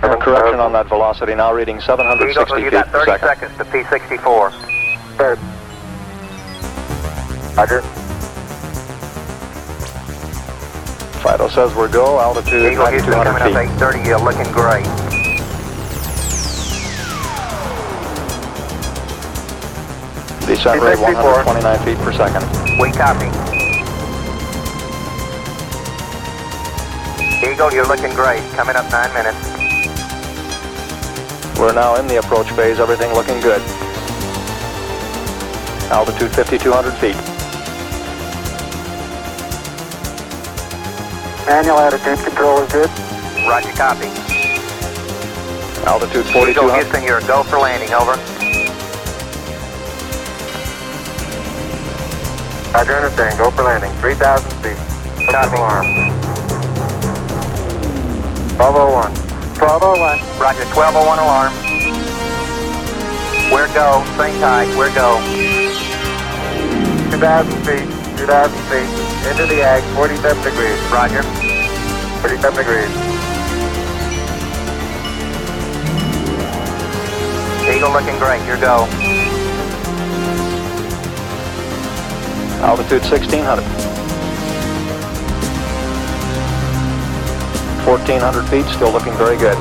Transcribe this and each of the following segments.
Correction on that velocity, now reading 760 feet per 30 second. seconds to P64. Third. Roger. Fido says we're go, altitude Eagle Houston 9,200 coming up feet. 830, you're looking great. Descent rate 129 feet per second. We copy. Eagle, you're looking great. Coming up 9 minutes. We're now in the approach phase, everything looking good. Altitude 5,200 feet. Manual attitude control is good. Roger, copy. Altitude Eagle 4,200. Houston, you're a go for landing, over. Roger, understand. Go for landing. 3,000 feet. Copy. Alarm. 1201. 1201. Roger, 1201 alarm. We're go. Same tide, we're go. 2,000 feet. 2,000 feet. Into the ag. 47 degrees. Roger. 47 degrees. Eagle looking great, you're go. Altitude 1,600. 1,400 feet, still looking very good.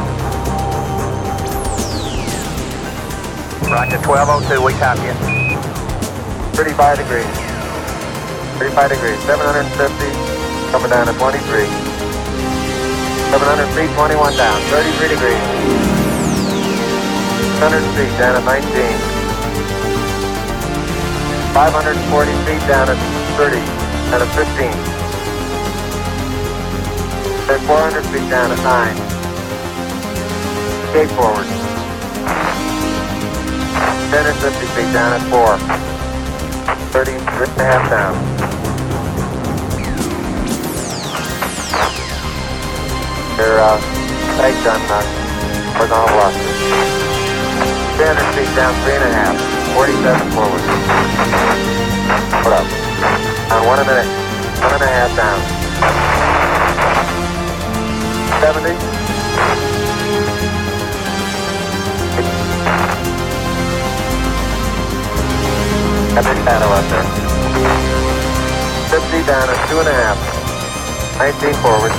Roger, 1202, we copy it. 35 degrees. 35 degrees. 750. Coming down to 23. 700 feet, 21 down. 33 degrees. 100 feet down at 19. 540 feet down at 30. Down at 15. Then 400 feet down at 9. Skate forward. 1050 feet down at 4. 30 and a half down. Your sights on horizontal velocity. 300 feet down, 3.5. 47 forward. Hold up. On 1 minute. 1.5 down. 70. Epic paddle out there. 50 down at 2.5. 19 forward.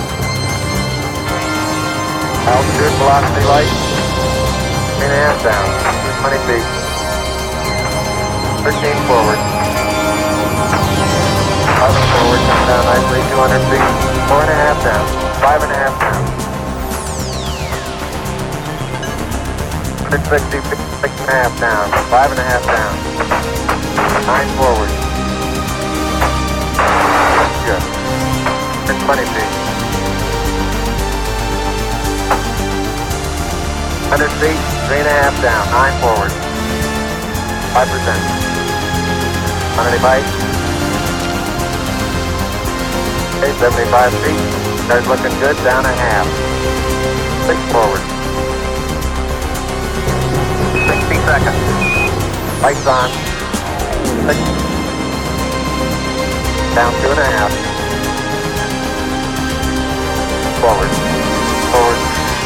Altitude, velocity, light. 3.5 down. 20 feet. 13 forward. 11 forward, come down nicely, 200 feet. 4.5 down. 5.5 down. 660 feet, 6.5 down. 5.5 down. 9 forward. Good. 20 feet. 100 feet, 3.5 down. 9 forward. 5%. On any bite? Okay, 75 feet. Car's looking good, down a half. 6 forward. 60 seconds. Lights on. 6. Down 2.5. Forward. Forward.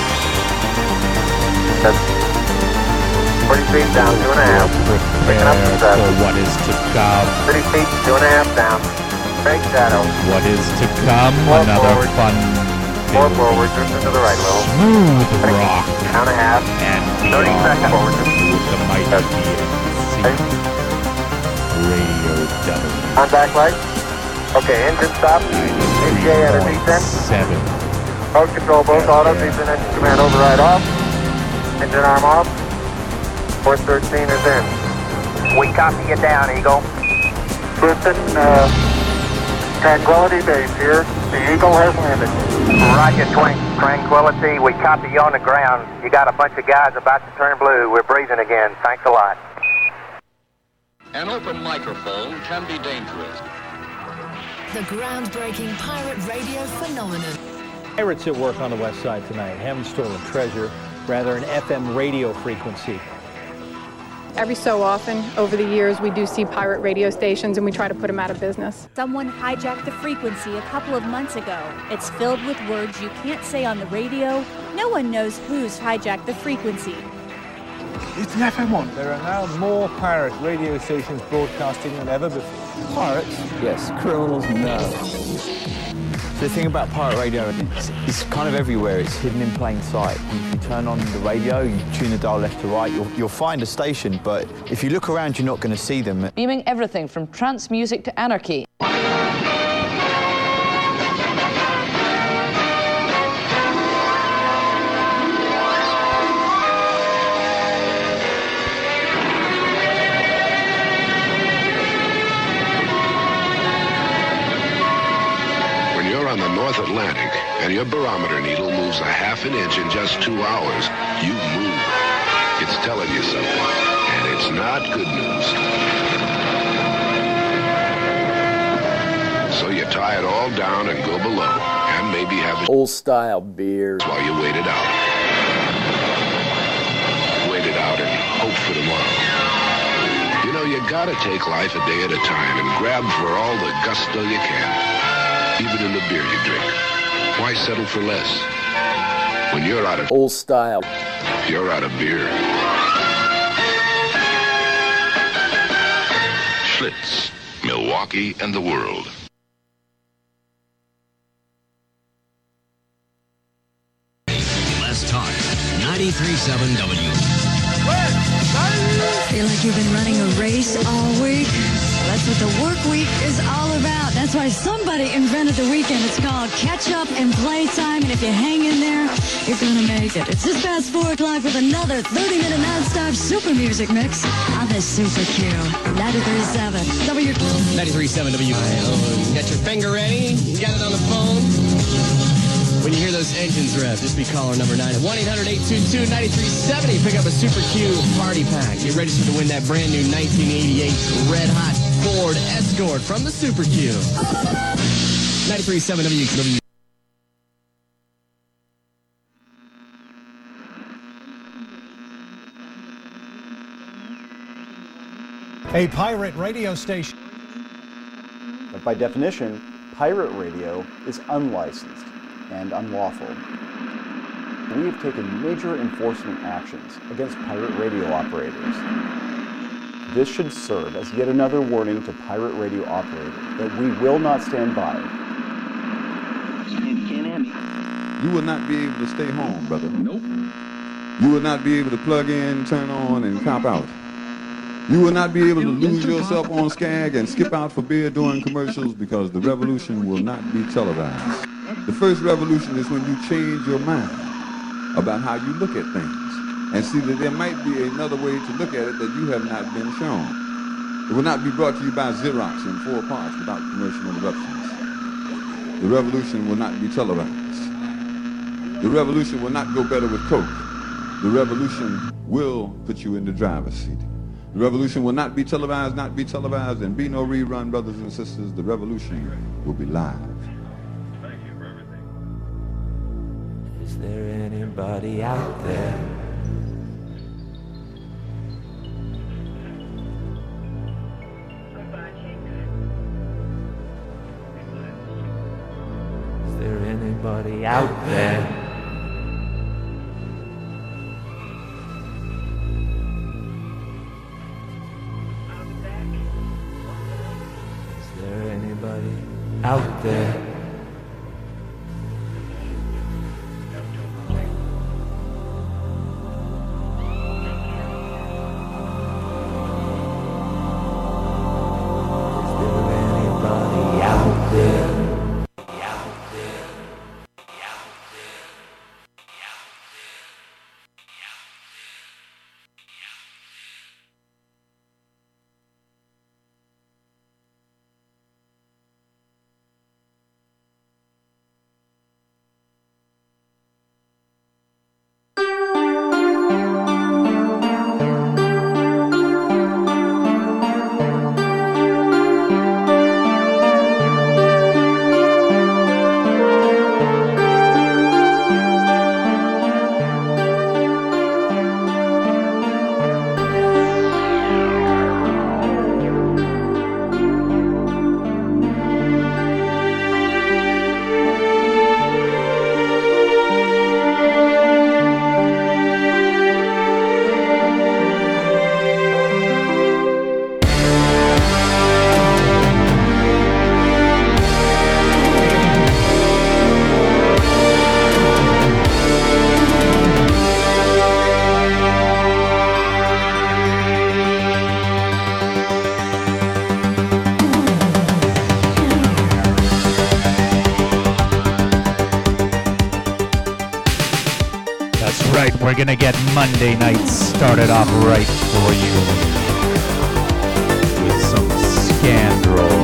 That's 40 feet down, 2.5. Picking up to 7. For what is to come. 30 feet, 2.5 down. Straight shadow. What is to come? 4 Another forward. fun 4 forward, drift to the right a little. smooth rock. Down a half. And 30 seconds. Forward. the mighty Okay. Radio W. Contact light. Okay, engine stop. ADA at a descent. 7. Mode control both auto. Descent engine command override off. Engine arm off. 413 is in. We copy you down, Eagle. Houston, Tranquility Base here. The Eagle has landed. Roger, Tranquility. We copy you on the ground. You got a bunch of guys about to turn blue. We're breathing again. Thanks a lot. An open microphone can be dangerous. The groundbreaking pirate radio phenomenon. Pirates at work on the west side tonight. Haven't stolen treasure, rather an FM radio frequency. Every so often, over the years, we do see pirate radio stations and we try to put them out of business. Someone hijacked the frequency a couple of months ago. It's filled with words you can't say on the radio. No one knows who's hijacked the frequency. It's an FM one. There are now more pirate radio stations broadcasting than ever before. Pirates? Yes. Criminals? No. The thing about pirate radio, it's kind of everywhere. It's hidden in plain sight. If you turn on the radio, you tune the dial left to right, you'll find a station, but if you look around, you're not going to see them. Beaming everything from trance music to anarchy. On the North Atlantic, and your barometer needle moves a half an inch in just 2 hours, you move. It's telling you something, and it's not good news. So you tie it all down and go below, and maybe have a old-style beer while you wait it out. Wait it out and hope for tomorrow. You know, you gotta take life a day at a time and grab for all the gusto you can. Even in the beer you drink. Why settle for less? When you're out of old style, you're out of beer. Schlitz, Milwaukee and the world. Less talk. 93.7 W. Feel like you've been running a race all week? That's what the work week is all about. That's why somebody invented the weekend. It's called catch up and play time. And if you hang in there, you're going to make it. It's just past 4 o'clock with another 30-minute non-stop super music mix on the Super Q. 93.7 W. 93.7 W. You got your finger ready? You got it on the phone? When you hear those engines rev, just be caller number 9 at 1-800-822-9370. Pick up a Super Q party pack. Get registered to win that brand new 1988 Red Hot Ford Escort from the Super Q. 93.7 W. A pirate radio station. But by definition, pirate radio is unlicensed and unlawful. We have taken major enforcement actions against pirate radio operators. This should serve as yet another warning to pirate radio operators that we will not stand by. You will not be able to stay home, brother. Nope. You will not be able to plug in, turn on, and cop out. You will not be able to lose yourself on Skag and skip out for beer during commercials because the revolution will not be televised. The first revolution is when you change your mind about how you look at things and see that there might be another way to look at it that you have not been shown. It will not be brought to you by Xerox in 4 parts without commercial interruptions. The revolution will not be televised. The revolution will not go better with Coke. The revolution will put you in the driver's seat. The revolution will not be televised, and be no rerun, brothers and sisters. The revolution will be live. Thank you for everything. Is there anybody out there? Is there anybody out there? Out there. Is there anybody out there? gonna get Monday night started off right for you with some Scandal.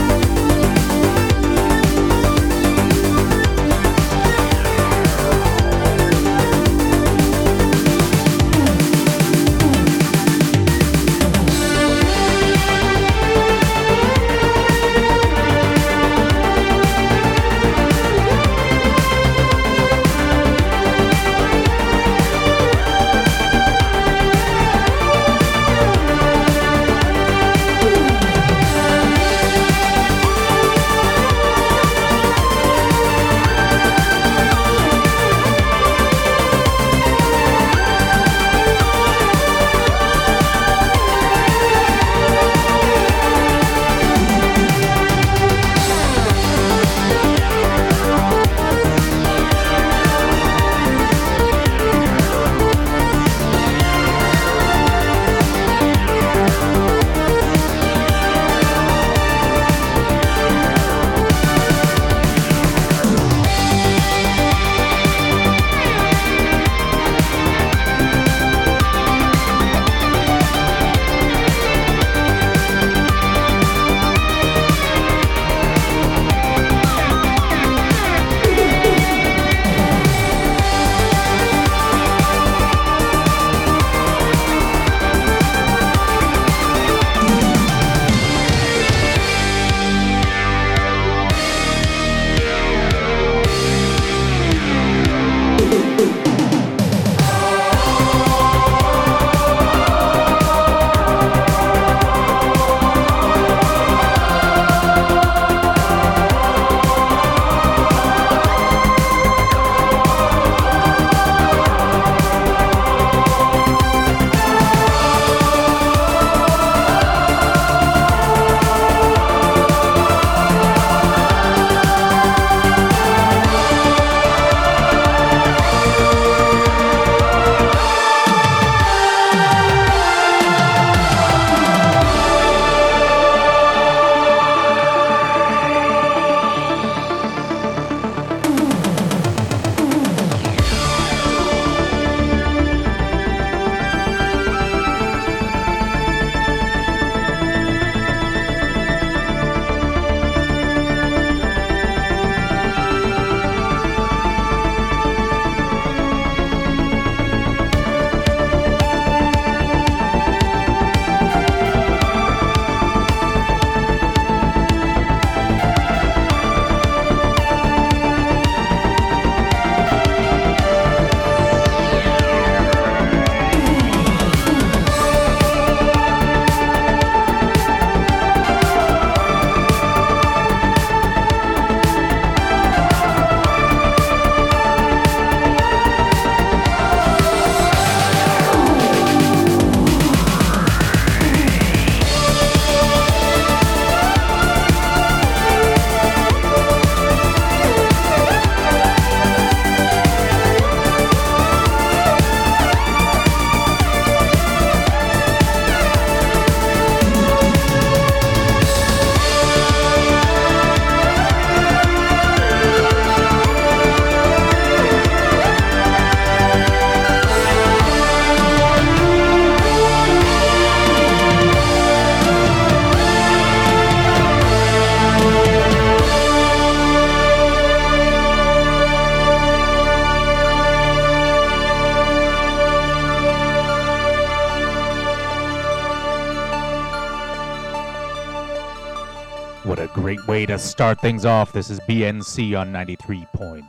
Great way to start things off. This is BNC on 93.7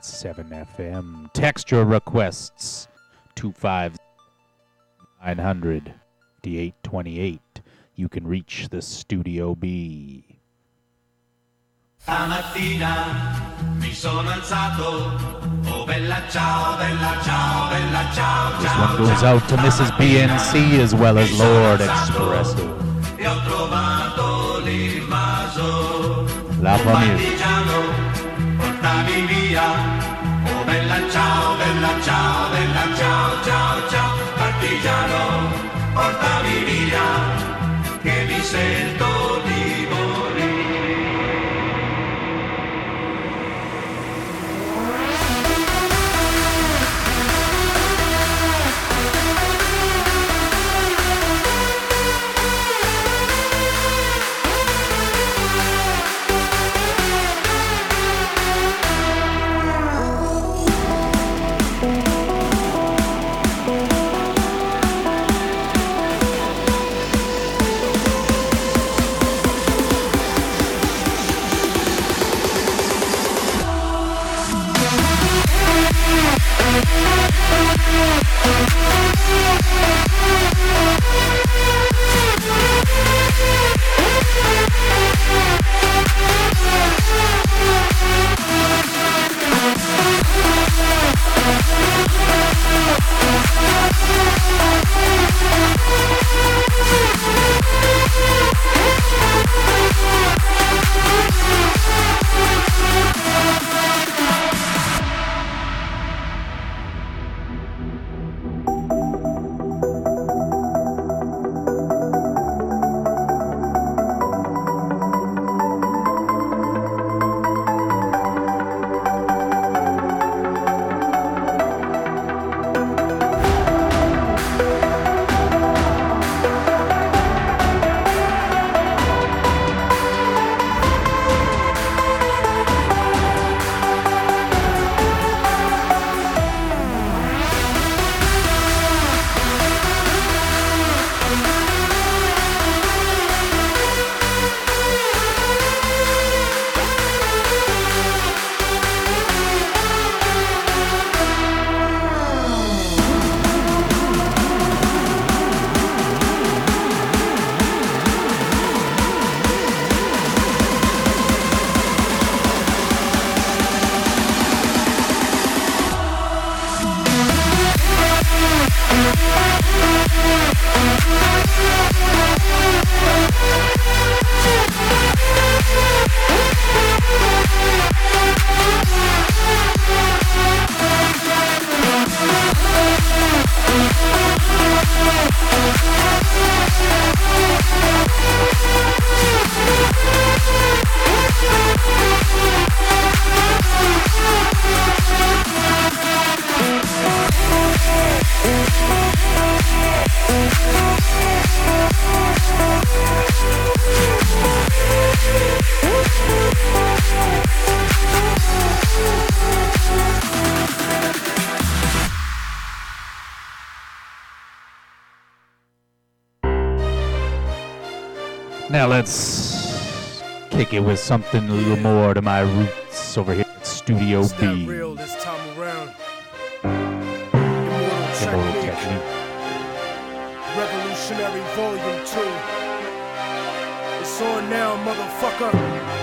FM. Text your requests 25900 5828. You can reach the Studio B. Stamattina mi sono alzato. Oh bella ciao, bella ciao, bella ciao. This one goes out to Mrs. BNC as well as Lord Espresso. E ho trovato l'invaso. La famiglia. Partigiano, portami via. Oh bella ciao, bella ciao, bella ciao, ciao, ciao. Partigiano, portami via, che mi sento di morire. let's kick it with something a little more to my roots over here at Studio It's B. not real this time around. Immortal Technique. Revolutionary Volume 2. It's on now, motherfucker.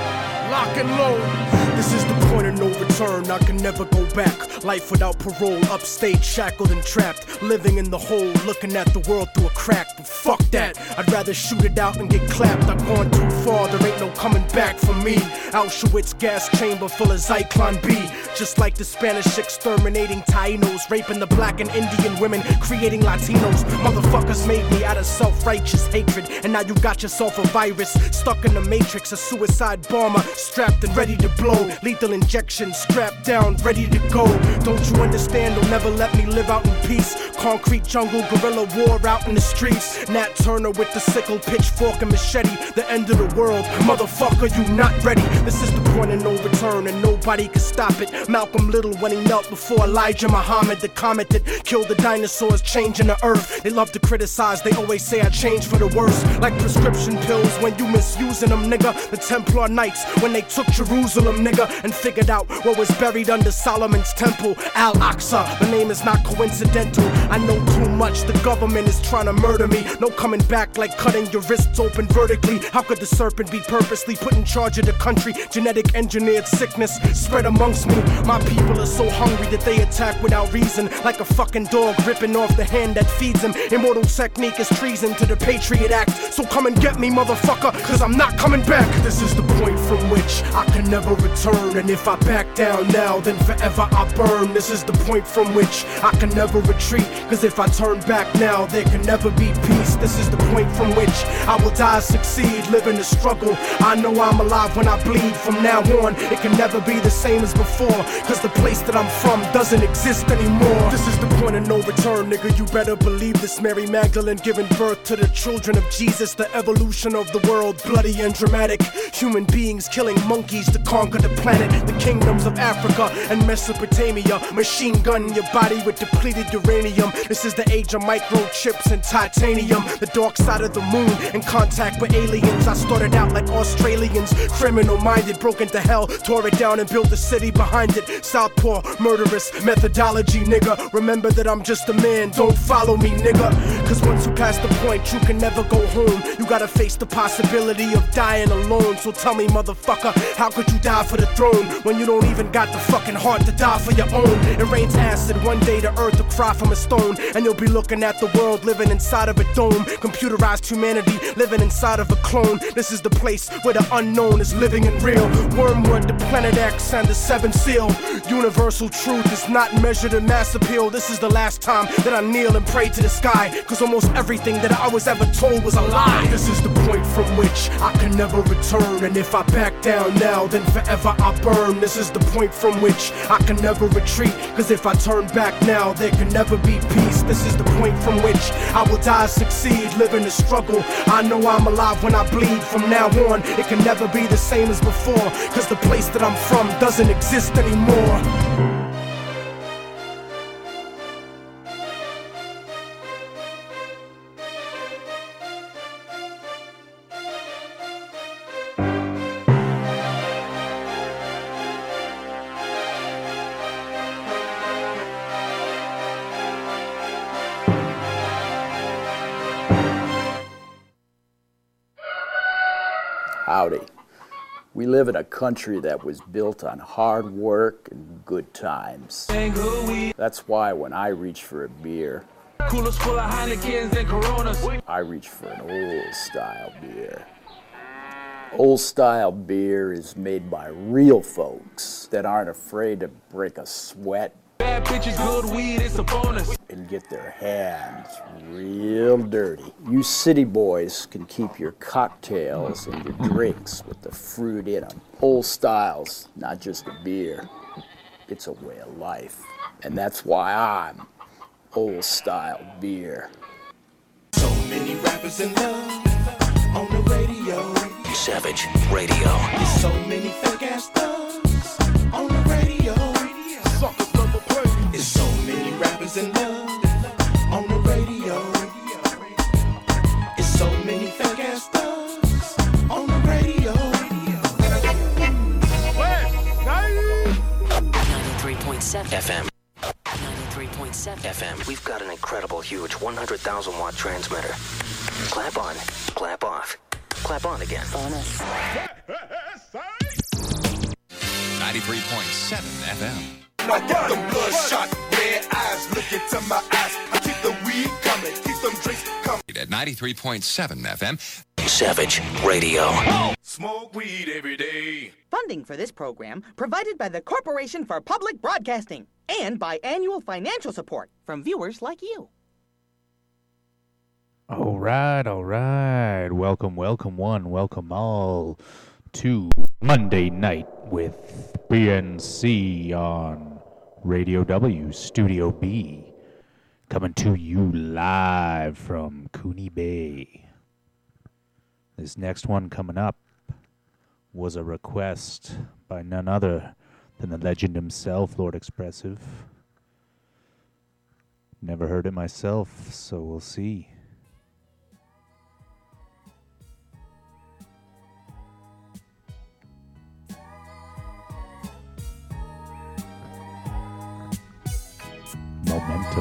Lock and load. This is the point of no return. I can never go back. Life without parole, upstate, shackled and trapped. Living in the hole, looking at the world through a crack. But fuck that, I'd rather shoot it out and get clapped. I've gone too far, there ain't no coming back for me. Auschwitz gas chamber full of Zyklon B. Just like the Spanish exterminating Tainos, raping the black and Indian women, creating Latinos. Motherfuckers made me out of self-righteous hatred. And now you got yourself a virus, stuck in the matrix, a suicide bomber, strapped and ready to blow. Lethal injection, strapped down, ready to go. Don't you understand? They'll never let me live out in peace. Concrete jungle, guerrilla war out in the streets. Nat Turner with the sickle, pitchfork and machete. The end of the world, motherfucker, you not ready. This is the point of no return and nobody can stop it. Malcolm Little when he knelt before Elijah Muhammad, the comet that killed the dinosaurs, changing the earth. They love to criticize, they always say I change for the worse. Like prescription pills when you misusing them, nigga. The Templar Knights when they took Jerusalem, nigga, and figured out what was buried under Solomon's temple, Al-Aqsa. The name is not coincidental. I know too much, the government is trying to murder me. No coming back like cutting your wrists open vertically. How could the serpent be purposely put in charge of the country? Genetic engineered sickness spread amongst me. My people are so hungry that they attack without reason, like a fucking dog ripping off the hand that feeds them. Immortal Technique is treason to the Patriot Act. So come and get me, motherfucker, cause I'm not coming back. This is the point from which I can never return. And if I back down now, then forever I burn. This is the point from which I can never retreat. Cause if I turn back now, there can never be peace. This is the point from which I will die, succeed, live in the struggle. I know I'm alive when I bleed. From now on, it can never be the same as before. Cause the place that I'm from doesn't exist anymore. This is the point of no return, nigga. You better believe this. Mary Magdalene giving birth to the children of Jesus. The evolution of the world, bloody and dramatic. Human beings killing monkeys to conquer the planet. The kingdoms of Africa and Mesopotamia. Machine gun your body with depleted uranium. This is the age of microchips and titanium. The dark side of the moon in contact with aliens. I started out like Australians, criminal minded, broke into hell, tore it down and built a city behind it. Southpaw, murderous methodology, nigga. Remember that I'm just a man, don't follow me, nigga. Cause once you pass the point, you can never go home. You gotta face the possibility of dying alone. So tell me, motherfucker, how could you die for the throne when you don't even got the fucking heart to die for your own? It rains acid, one day the earth will cry from a stone. And you'll be looking at the world living inside of a dome. Computerized humanity living inside of a clone. This is the place where the unknown is living and real. Wormwood, the Planet X, and the Seventh Seal. Universal truth is not measured in mass appeal. This is the last time that I kneel and pray to the sky. Cause almost everything that I was ever told was a lie. This is the point from which I can never return. And if I back down now, then forever I burn. This is the point from which I can never retreat. Cause if I turn back now, there can never be peace. This is the point from which I will die, succeed, live in the struggle. I know I'm alive when I bleed. From now on, it can never be the same as before. Cause the place that I'm from doesn't exist anymore. Howdy. We live in a country that was built on hard work and good times. That's why when I reach for a beer, Coolers full of Heinekens and Coronas. I reach for an old style beer. Old style beer is made by real folks that aren't afraid to break a sweat. Bad bitches, good weed, it's a bonus. And get their hands real dirty. You city boys can keep your cocktails and your drinks with the fruit in them. Old style's not just a beer, it's a way of life. And that's why I'm old style beer. So many rappers in love on the radio. Savage Radio. There's so many fake ass thugs on the radio. Suckers love a play. There's so many rappers in love on the radio. There's so many fake ass thugs on FM. 93.7 FM. We've got an incredible, huge 100,000 watt transmitter. Clap on, clap off, clap on again. Bonus. 93.7 FM. I get them bloodshot, red eyes, look into my eyes. I keep the weed coming, keep them drinks coming. At 93.7 FM. Savage Radio. Smoke weed every day. Funding for this program provided by the Corporation for Public Broadcasting and by annual financial support from viewers like you. All right. Welcome one, welcome all to Monday Night with BNC on Radio W, Studio B, coming to you live from Cooney Bay. This next one coming up was a request by none other than the legend himself, Lord Expressive. Never heard it myself, so we'll see. Momentum.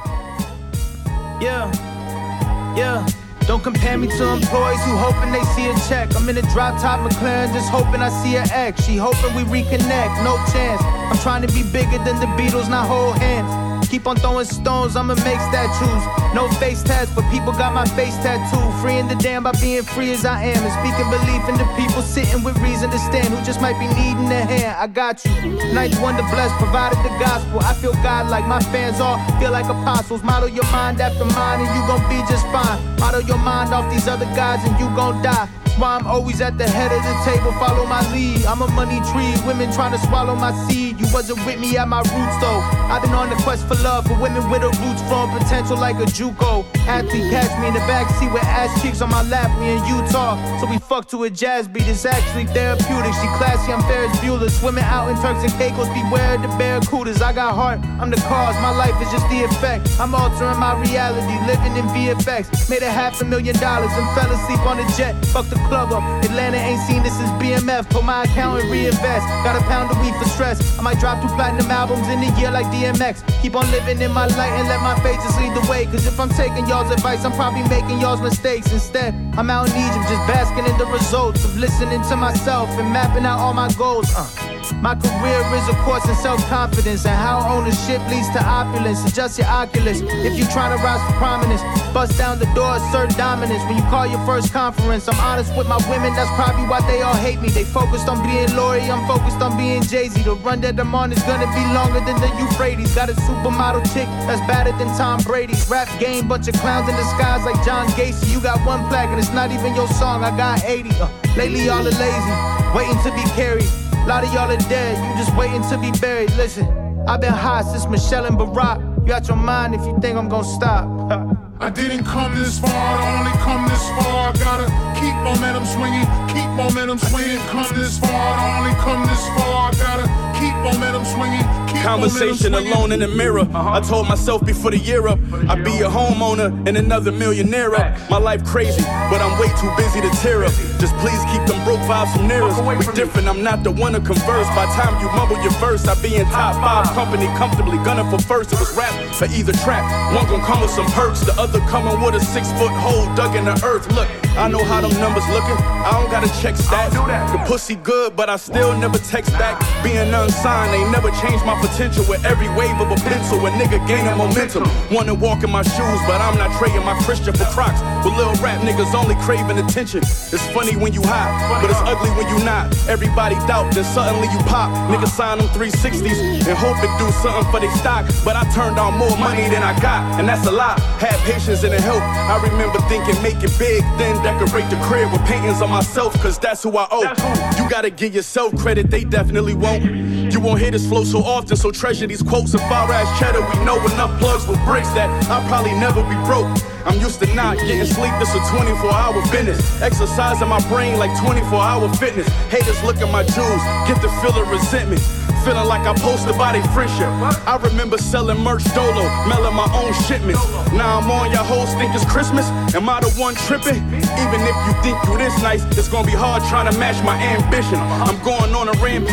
Yeah. Don't compare me to employees who hoping they see a check. I'm in a drop-top McLaren, just hoping I see an X. She hoping we reconnect, no chance. I'm trying to be bigger than the Beatles, not hold hands. Keep on throwing stones, I'ma make statues. No face tats, but people got my face tattooed. Freeing the damn by being free as I am. And speaking belief in the people sitting with reason to stand, who just might be needing a hand. I got you. Ninth wonder blessed, provided the gospel. I feel God like my fans all feel like apostles. Model your mind after mine and you gon' be just fine. Model your mind off these other guys and you gon' die. Why I'm always at the head of the table, follow my lead. I'm a money tree, women trying to swallow my seed. You wasn't with me at my roots though. I've been on the quest for love, for women with a roots from potential like a JUCO. Athlete catch me in the backseat with ass cheeks on my lap, we in Utah. So we fuck to a jazz beat, it's actually therapeutic. She classy, I'm Ferris Bueller. Swimming out in Turks and Caicos, beware the barracudas. I got heart, I'm the cause, my life is just the effect. I'm altering my reality, living in VFX. Made $500,000 and fell asleep on the jet. Fuck the club up. Atlanta ain't seen this since BMF. Put my account and reinvest. Got a pound of weed for stress. I might drop 2 platinum albums in a year like DMX. Keep on living in my light and let my faith just lead the way. Cause if I'm taking y'all's advice, I'm probably making y'all's mistakes. Instead, I'm out in Egypt just basking in the results of listening to myself and mapping out all my goals. My career is a course in self-confidence and how ownership leads to opulence. Adjust your Oculus if you trying to rise to prominence. Bust down the door, assert dominance. When you call your first conference, I'm honest with my women, that's probably why they all hate me. They focused on being Lori, I'm focused on being Jay-Z. The run that I'm on is gonna be longer than the Euphrates. Got a supermodel chick that's better than Tom Brady's. Rap game, bunch of clowns in disguise like John Gacy. You got 1 plaque and it's not even your song, I got 80. Lately y'all are lazy, waiting to be carried. A lot of y'all are dead, you just waiting to be buried. Listen, I've been high since Michelle and Barack. You out your mind if you think I'm gonna stop. I didn't come this far, I only come this far. I gotta keep momentum swinging, keep momentum swinging. Come this far, I only come this far. I gotta keep momentum swinging, keep Conversation momentum swinging. alone in the mirror. I told myself before the year up, I'd be a homeowner and another millionaire up. My life crazy, but I'm way too busy to tear up. Just please keep them broke vibes from near us. We different, I'm not the one to converse. By time you mumble your verse, I be in top 5 company, comfortably gunning for first. It was rap for either track. One gon' come with some perks, the other coming with a 6-foot hole dug in the earth. Look, I know how them numbers looking. I don't gotta check stats. The pussy good, but I still never text back. Being unsigned ain't never changed my potential. With every wave of a pencil, a nigga gaining momentum. Wanna walk in my shoes, but I'm not trading my Christian for Crocs. With little rap niggas only craving attention. It's funny when you hot, but it's ugly when you not. Everybody doubt, then suddenly you pop. Niggas sign them 360s and hope it do something for they stock. But I turned on more money than I got, and that's a lot. Had patience and it helped. I remember thinking make it big, then decorate the crib with paintings on myself, cause that's who I owe. You gotta give yourself credit, they definitely won't. You won't hear this flow so often, so treasure these quotes. As far as cheddar, we know enough plugs with bricks that I'll probably never be broke. I'm used to not getting sleep, this a 24-hour business. Exercising my brain like 24-hour fitness. Haters look at my jewels, get the feel of resentment. Feeling like I posted by their friendship. I remember selling merch dolo, mailing my own shipments. Now I'm on, y'all hoes think it's Christmas. Am I the one tripping? Even if you think you this nice, it's gonna be hard trying to match my ambition. I'm going on a rampage,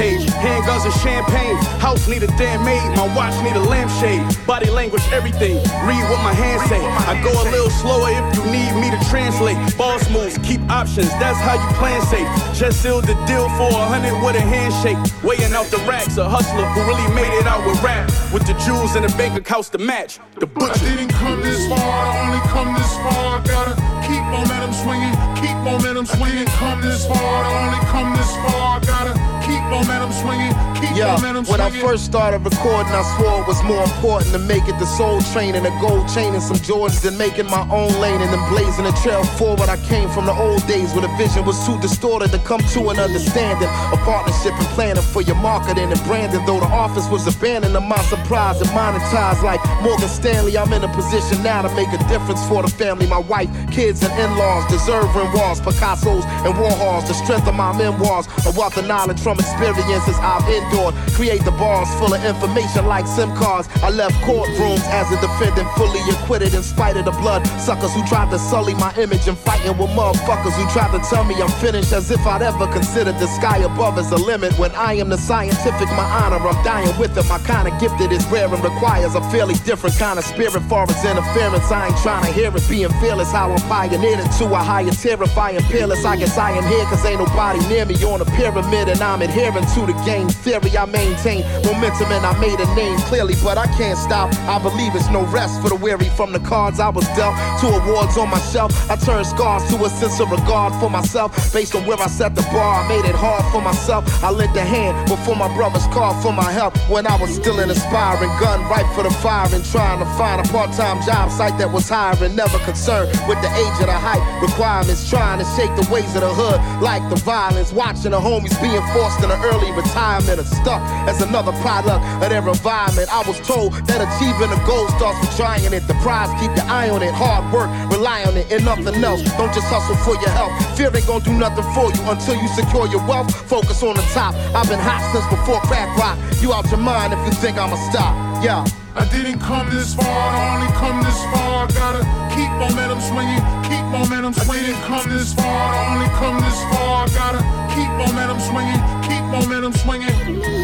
Handguns and champagne, house need a damn maid. My watch need a lampshade, body language, everything. Read what my hands say. I go a little slower if you need me to translate. Boss moves, keep options, that's how you plan safe. Just sealed the deal for 100 with a handshake. Weighing out the racks, a hustler who really made it out with rap. With the jewels in the bank accounts to match. The butcher. I didn't come this far, I only come this far. Gotta keep momentum swinging, keep momentum swinging. Come this far, I only come this far. Gotta keep momentum swinging, keep momentum swinging. When I first started recording, I swore it was more important to make it the Soul Train and a gold chain and some Jordans than making my own lane and then blazing a trail forward. I came from the old days where the vision was too distorted to come to an understanding. A partnership and planning for your marketing and branding. Though the office was abandoned, to my surprise and monetized like Morgan Stanley. I'm in a position now to make a difference for the family. My wife, kids, and in-laws deserve Renoirs, Picassos, and Warhols. The strength of my memoirs, a wealth of knowledge from experiences I've endured. Create the bars full of information like SIM cards. I left courtrooms as a defendant, fully acquitted in spite of the blood suckers who tried to sully my image and fighting with motherfuckers who tried to tell me I'm finished, as if I'd ever considered the sky above as a limit. When I am the scientific, my honor, I'm dying with it. My kind of gifted is rare and requires a fairly different kind of spirit. Far as interference, I ain't trying to hear it. Being fearless, how I'm pioneered it to a higher terrifying peerless. I guess I am here cause ain't nobody near me on a pyramid, and I'm adhering to the game theory. I maintain momentum and I made a name clearly, but I can't stop. I believe it's no rest for the weary. From the cards I was dealt to awards on my shelf, I turned scars to a sense of regard for myself. Based on where I set the bar, I made it hard for myself. I lent a hand before my brothers called for my help when I was still an aspiring gun right for the fire and trying to find a part-time job site that was hiring. Never concerned with the age of the height requirements, trying to shake the ways of the hood like the violence. Watching the homies being forced into early retirement and stuck as another product of their environment. I was told that achieving a goal starts with trying it. The prize, keep your eye on it. Hard work, rely on it and nothing else. Don't just hustle for your health. Fear ain't gonna do nothing for you until you secure your wealth. Focus on the top. I've been hot since before crack rock. You out your mind if you think I'ma stop. Yeah. I didn't come this far, I only come this far. Gotta keep momentum swinging, keep momentum swinging. I didn't come this far, I only come this far. Gotta keep momentum swinging, keep momentum swinging.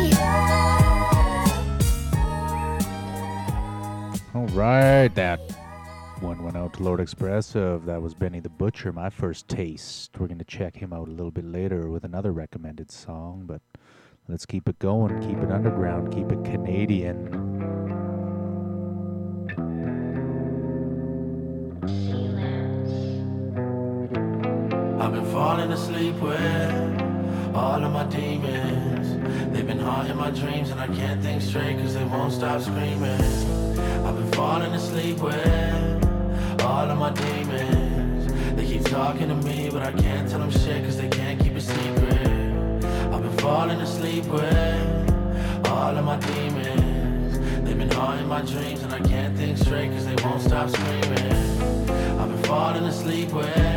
All right, that one went out to Lord Expressive. That was Benny the Butcher, my first taste. We're going to check him out a little bit later with another recommended song, but let's keep it going, keep it underground, keep it Canadian. I've been falling asleep with all of my demons. They've been haunting my dreams and I can't think straight cause they won't stop screaming. I've been falling asleep with all of my demons. They keep talking to me but I can't tell them shit cause they can't keep a secret. I've been falling asleep with all of my demons. They've been haunting my dreams and I can't think straight cause they won't stop screaming. I've been falling asleep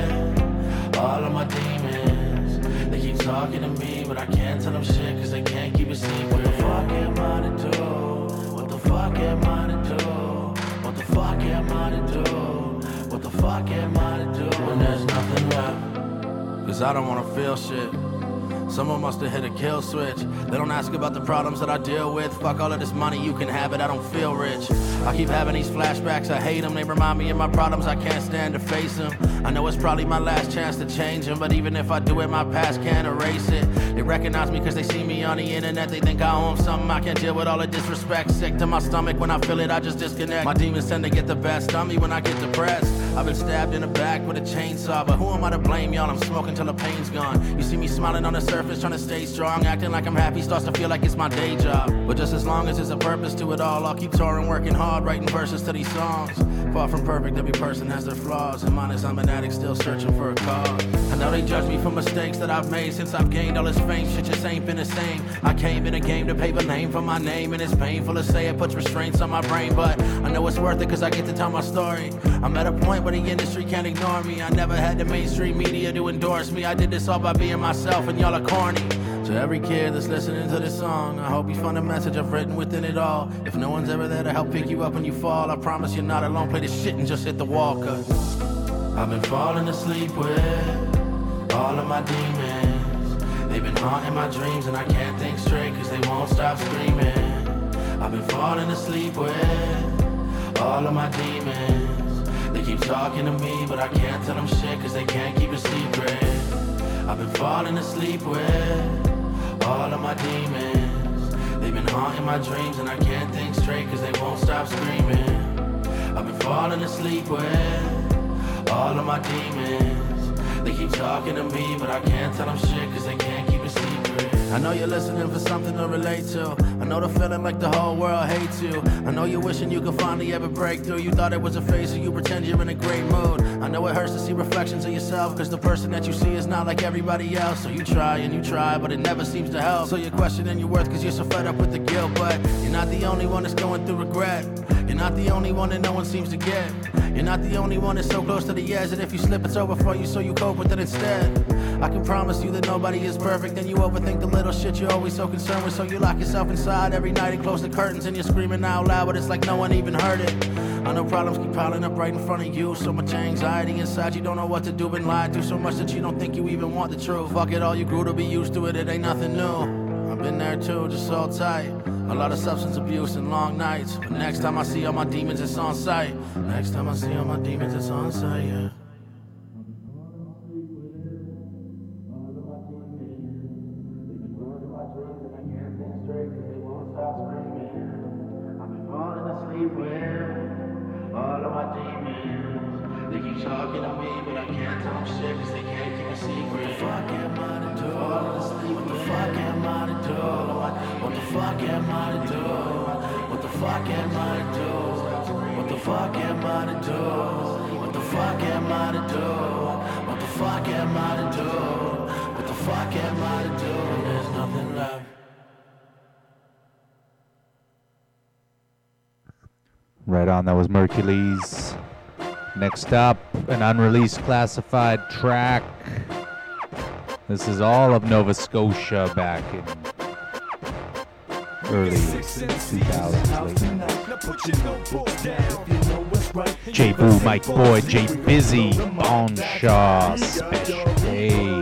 with all of my demons. They keep talking to me, but I can't tell them shit cause they can't keep a secret. What the fuck am I to do? What the fuck am I to do? What the fuck am I to do? What the fuck am I to do? When there's nothing left, cause I don't wanna feel shit. Someone must have hit a kill switch. They don't ask about the problems that I deal with. Fuck all of this money, you can have it, I don't feel rich. I keep having these flashbacks, I hate them. They remind me of my problems, I can't stand to face them. I know it's probably my last chance to change them, but even if I do it, my past can't erase it. They recognize me cause they see me on the internet. They think I owe them something, I can't deal with all the disrespect. Sick to my stomach, when I feel it, I just disconnect. My demons tend to get the best of me when I get depressed. I've been stabbed in the back with a chainsaw, but who am I to blame, y'all? I'm smoking till the pain's gone. You see me smiling on the surface, trying to stay strong, acting like I'm happy starts to feel like it's my day job. But just as long as there's a purpose to it all, I'll keep touring, working hard, writing verses to these songs. Far from perfect, every person has their flaws, and mine is I'm an addict still searching for a cause. I know they judge me for mistakes that I've made since I've gained all this fame. Shit just ain't been the same. I came in a game to pave a lane for my name, and it's painful to say it puts restraints on my brain, but I know it's worth it cause I get to tell my story. I'm at a point where the industry can't ignore me. I never had the mainstream media to endorse me. I did this all by being myself, and y'all are corny. To every kid that's listening to this song, I hope you find a message I've written within it all. If no one's ever there to help pick you up when you fall, I promise you're not alone. Play this shit and just hit the wall, cause I've been falling asleep with all of my demons. They've been haunting my dreams and I can't think straight cause they won't stop screaming. I've been falling asleep with all of my demons. They keep talking to me, but I can't tell them shit cause they can't keep a secret. I've been falling asleep with all of my demons. They've been haunting my dreams and I can't think straight cause they won't stop screaming. I've been falling asleep with all of my demons. They keep talking to me, but I can't tell them shit cause they can't keep a secret. I know you're listening for something to relate to. I know the feeling like the whole world hates you. I know you're wishing you could finally ever break through. You thought it was a phase, so you pretend you're in a great mood. I know it hurts to see reflections of yourself, cause the person that you see is not like everybody else. So you try and you try, but it never seems to help. So you're questioning your worth cause you're so fed up with the guilt. But you're not the only one that's going through regret. You're not the only one that no one seems to get. You're not the only one that's so close to the edge that if you slip it's over for you, so you cope with it instead. I can promise you that nobody is perfect, and you overthink the little shit you're always so concerned with. So you lock yourself inside every night and close the curtains, and you're screaming out loud, but it's like no one even heard it. I know problems keep piling up right in front of you. So much anxiety inside, you don't know what to do. Been lied to so much that you don't think you even want the truth. Fuck it all, you grew to be used to it, it ain't nothing new. I've been there too, just so tight. A lot of substance abuse and long nights. But next time I see all my demons, it's on sight. Next time I see all my demons, it's on sight, yeah. All of my demons, they keep talking to me, but I can't tell them shit cause they can't keep a secret. What the fuck am I to do? Falling asleep, what the fuck am I to do? What the fuck am I to do? What the fuck am I to do? What the fuck am I to do? What the fuck am I to do? What the fuck am I to do? What the fuck am I to do? There's nothing left. Right on, that was Mercules. Next up, an unreleased classified track. This is all of Nova Scotia back in early 2000s. J Boo, Mike Boyd, J Busy, Bonshaw, Special K.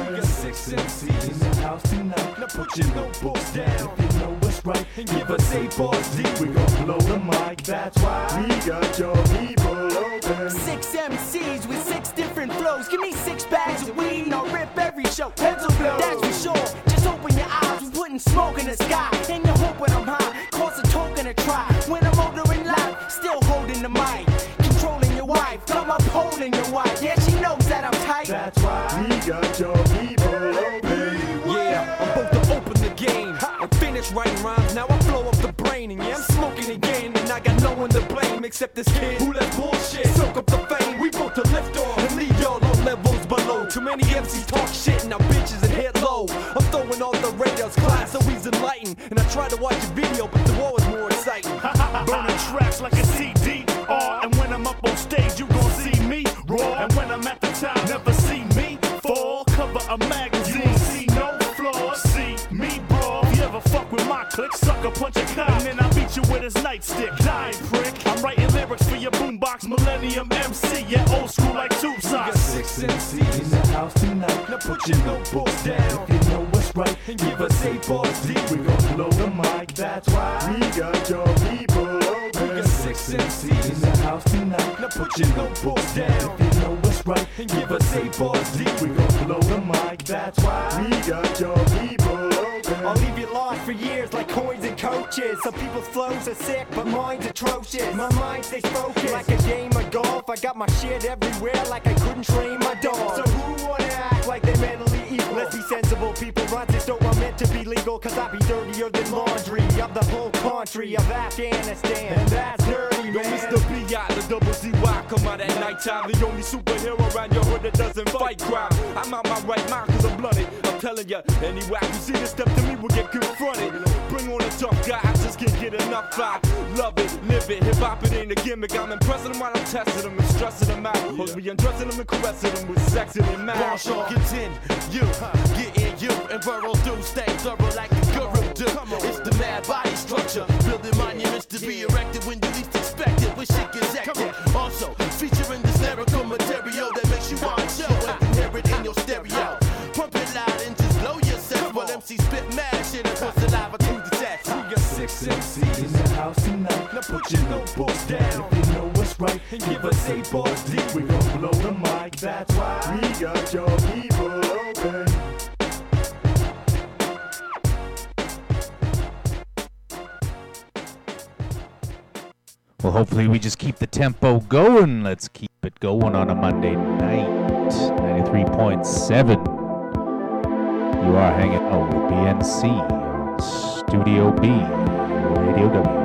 Put your notebooks down, you know what's right, and give us 8 bars deep. We gon' blow the mic, that's why we got your people open. 6 MCs with 6 different flows. Give me 6 bags of weed and I'll rip every show. Pencil blow, that's for sure. Just open your eyes, we're putting smoke in the sky. And you hope when I'm high, cause a token to try. When I'm older in life, still holding the mic. Controlling your wife, come up holding your wife. Yeah, she knows that I'm tight. That's why we got your people open. Yeah, I'm both to open the game and finish writing rhymes. Now I flow up the brain, and yeah, I'm smoking again, and I got no one to blame except this kid who let bullshit soak up the fame. We both to lift off and leave y'all on levels below. Too many MCs talk shit, and now bitches and hit low. I'm throwing all the radars, class, so he's enlightened, and I try to watch a video, but the war is more exciting. Burning tracks like a CD. And when I'm up on stage, you gon' see me raw. And when I'm at the top, never see me fall. Cover a magazine, you see no flaws. See me brawl. If you ever fuck with my clique, sucker punch a cop, and then I beat you with his nightstick. Dying prick. I'm writing lyrics for your boombox, Millennium MC. Yeah, old school like tube socks. We got 6 MCs in the house tonight. Now put your notebooks down, if you know what's right, and give us 8 bars deep. We gon' blow the mic, that's why we got your people open. We got 6 MCs in the house tonight. Now put your notebooks down, if you know what's right, and give us 8 bars deep. We gon' blow the mic, that's why we got your people open. I'll leave you lost for years like coins and coaches. Some people's flows are sick, but mine's atrocious. My mind stays focused like a game of golf. I got my shit everywhere like I couldn't train my dog. So who wanna act like they mentally equal? Let's be sensible people, rhymes that don't want meant to be legal. Cause I be dirtier than laundry of the whole country of Afghanistan. And that's dirty, man. Mr. B.I., the double Z.Y. come out at nighttime. The only superhero around your hood that doesn't fight crime. I'm out my right mind cause I'm blunted. I'm telling ya, any whack you see this step to me will get confronted. Bring on a tough guy, I just can't get enough. I love it, live it, hip hop it ain't a gimmick. I'm impressing them while I'm testing them and stressing them out. Supposed to be undressing them and caressing them with sex in their mouth. Marshall, continue, getting you and Burrow do stay thorough like a guru do. It's the mad body structure, building monuments to be erected when you least expect it. When shit gets hectic. Also, featuring this lyrical material that makes you want to chill and hear it in your stereo. Pump it loud and just blow yourself while MC spit mad shit and put saliva. This MC in the house tonight. Now put your notebooks down if you know what's right. And give us 8 bars deep. We gon' blow the mic. That's why we got your people open. Well, hopefully we just keep the tempo going. Let's keep it going on a Monday night. 93.7. You are hanging out with BNC on Studio B, Radio W.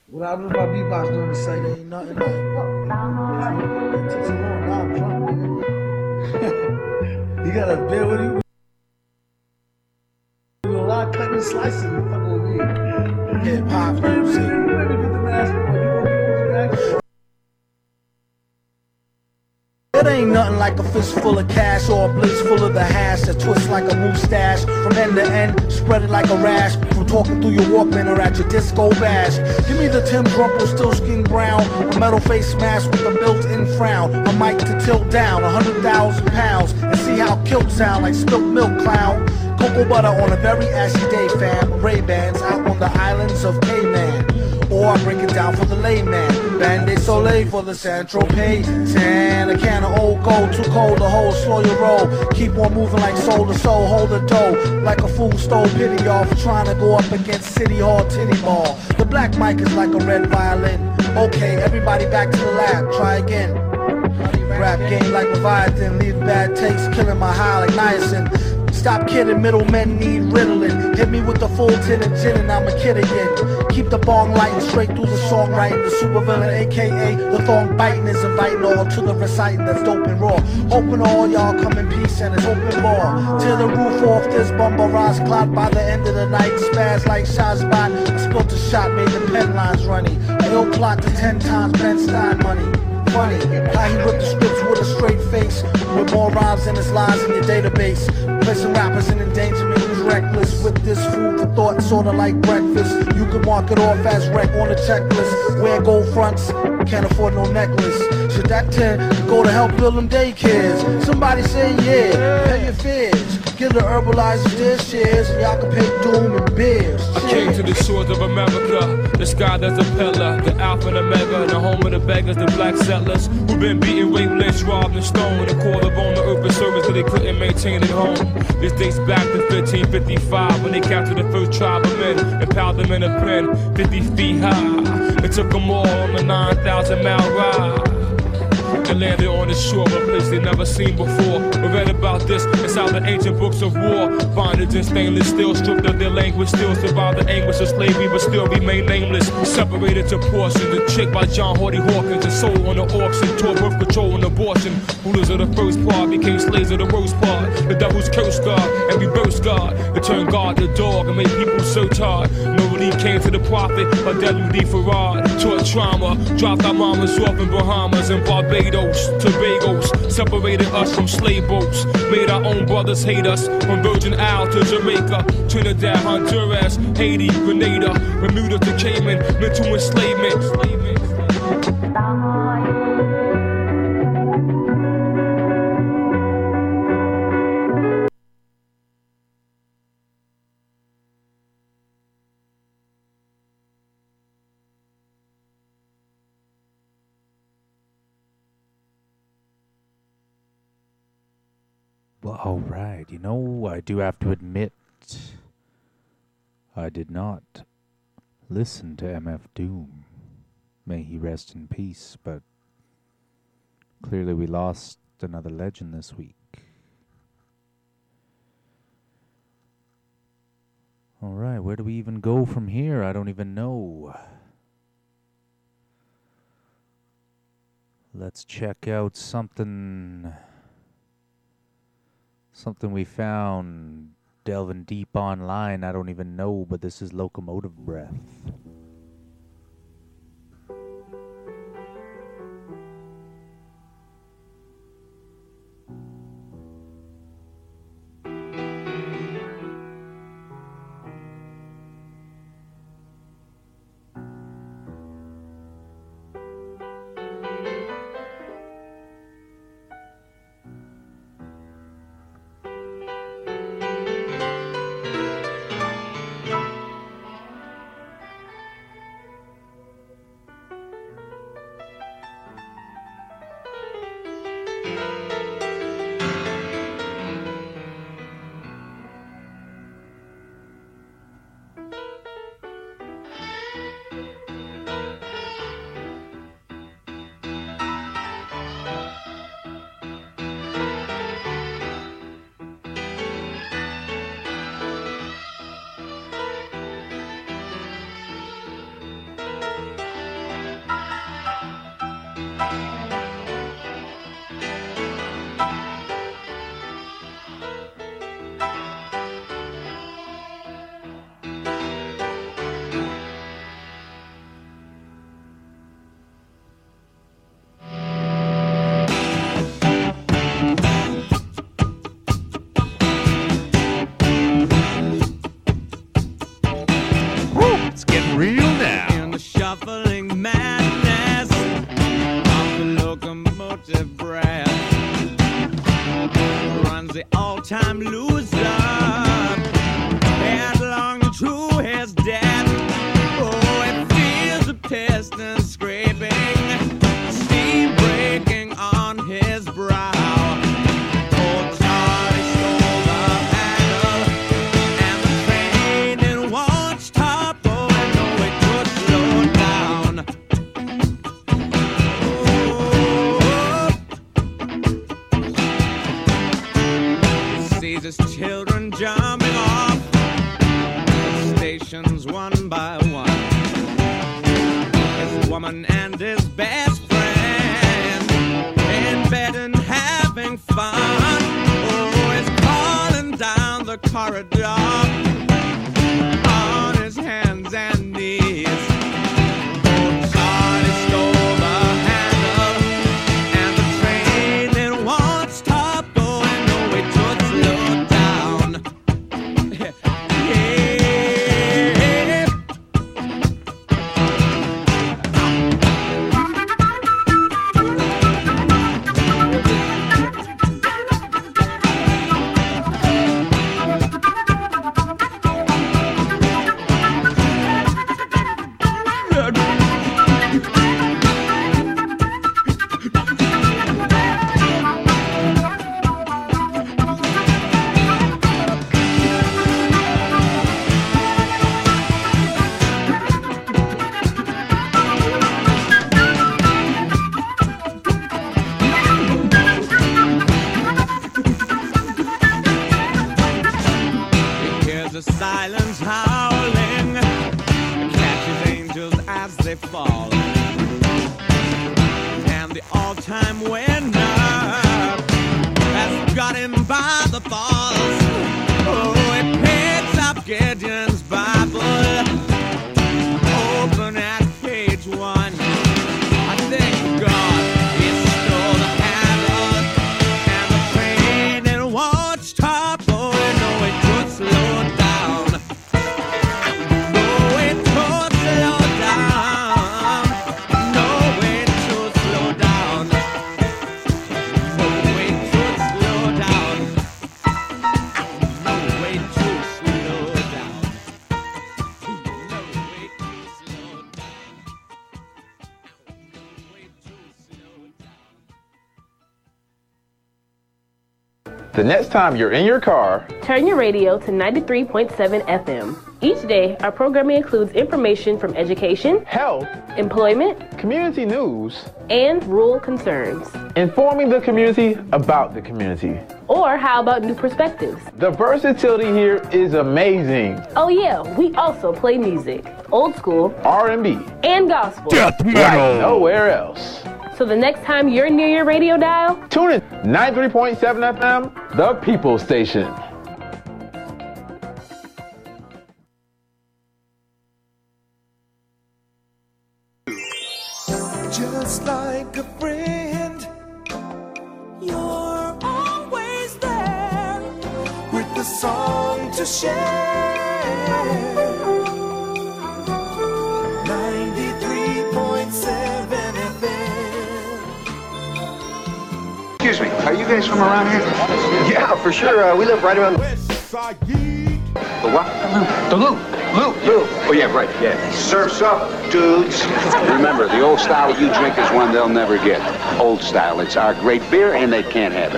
What I do my beatbox doing to say there ain't nothing like it takes a long time drunk. You gotta bear with you. You do a lot of cutting and slicing. You fucking with me. Yeah, pop music. You better get the basketball. You gonna get this basketball. It ain't nothing like a fist full of cash or a blitz full of the hash that twists like a mustache from end to end, spread it like a rash from talking through your Walkman or at your disco bash. Give me the Tim Rumple, still skin brown, a metal face mask with a built-in frown, a mic to tilt down 100,000 pounds and see how kilt sound like spilt milk clown. Cocoa butter on a very ashy day, fam. Ray-Bans out on the islands of Cayman. Or I break it down for the layman. Band-Aid Soleil for the Saint-Tropez. Tan, a can of old gold, too cold to hold, slow your roll. Keep on moving like soul to soul, hold the dough. Like a fool stole pity y'all for trying to go up against City Hall Titty Ball. The black mic is like a red violin. Okay, everybody back to the lab, try again. Rap game like Leviathan, leave bad taste, killing my high like niacin. Stop kidding, middlemen need Ritalin. Hit me with the full tin and gin and I'm a kid again. Keep the bong lighting straight through the songwriting. The supervillain, aka the thong biting, is inviting all to the reciting that's dope and raw. Hoping all y'all come in peace and it's open bar. Tear the roof off this bumper rise clock by the end of the night. Spaz like Shazbot. I spilt a shot, made the pen lines runny. I ill plot to 10 times Ben Stein money. Funny how he ripped the scripts with a straight face, with more rhymes than his lines in your database. Placing rappers in endangerment who's reckless. With this food for thought, sorta like breakfast. You can mark it off as wreck on the checklist. Wear gold fronts, can't afford no necklace. Should that 10 go to help build them daycares? Somebody say yeah, pay your fears. Give the herbalizers their shares, and y'all can pay doom and beers. I came to the shores of America, the sky that's a pillar, the alpha and omega, the home of the beggars, the black settlers who've been beaten, raped, lynched, robbed, and stoned. The call of on the urban service that they couldn't maintain at home. This dates back to 1555 when they captured the first tribe of men and piled them in a pen 50 feet high. It took them all on the 9,000-mile ride. They landed on the shore, a place they never seen before. We read about this inside the ancient books of war. Bondage and stainless steel, stripped of their language, still survived the anguish of slavery, but still remain nameless. Separated to portions, a chick by John Hardy Hawkins, and sold on the auction, tore birth control and abortion. Rulers of the first part became slaves of the worst part. The devil's cursed God and reversed God. It turned God to dog and made people search hard. No relief came to the prophet, but W.D. Farad taught trauma, dropped our mamas off in Bahamas and Barbados. Tobagos, separated us from slave boats, made our own brothers hate us, from Virgin Isle to Jamaica, Trinidad, Honduras, Haiti, Grenada, Bermuda to Cayman, mental enslavement. Well, all right. You know, I do have to admit, I did not listen to MF Doom. May he rest in peace, but clearly we lost another legend this week. All right, where do we even go from here? I don't even know. Let's check out something we found delving deep online. I don't even know, but this is Locomotive Breath. the all-time loser. Headlong to his death. Oh, it feels the piston scraping, steam breaking on his brow. Oh, Charlie stole the handle, and the train it won't stop going. No, it could slow down. He sees his children jumping off stations one by one. His woman and his best friend in bed and having fun. Oh, he's calling down the corridor on his hands and knees. Oh, Charlie stole the handle, and the train it won't stop going. No, it could slow down. Yeah. He hears the silence howling, catches angels as they fall, and the all-time winner has got him by the balls. Oh, he picks up Gideon's Bible, open at page 1. I thank God he stole the handle, and the train it won't stop. Oh, no, it could slow down. Oh, it could slow down. No, it could slow down. Oh, it could slow down. No, it could slow down. No, it could slow down. The next time you're in your car, turn your radio to 93.7 FM. Each day, our programming includes information from education, health, employment, community news, and rural concerns. informing the community about the community. Or how about new perspectives? The versatility here is amazing. Oh yeah, we also play music. Old school, R&B, and gospel. Death metal. Like nowhere else. So the next time you're near your radio dial, tune in 93.7 FM, the People Station. Just like a friend, you're always there with the song to share. 93.7 FM. Excuse me, are you guys from around here? Yeah, for sure. We live right around the what? The loop. Loop. Oh, yeah, right, yeah. Surf's up, dudes. Remember, the old style you drink is one they'll never get. Old style. It's our great beer, and they can't have it.